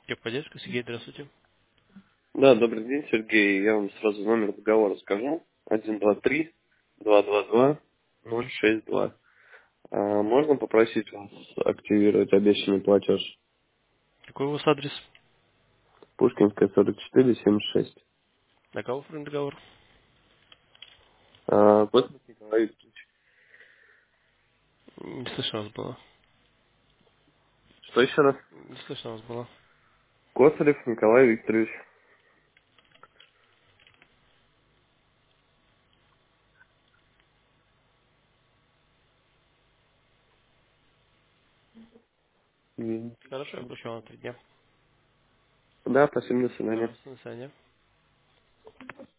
Техподдержка, Сергей, здравствуйте. Да, добрый день, Сергей. Я вам сразу номер договора скажу. 123-222-062. Можно попросить вас активировать обещанный платеж? Какой у вас адрес? Пушкинская, 44-76. На кого оформлен договор? Космос Николай Викторович. Не слышно вас было. Что еще раз? Не слышно вас было. Косарев Николай Викторович. Хорошо, я обращу вам на 3 дня. Да, спасибо, до свидания. Пожалуйста, до свидания.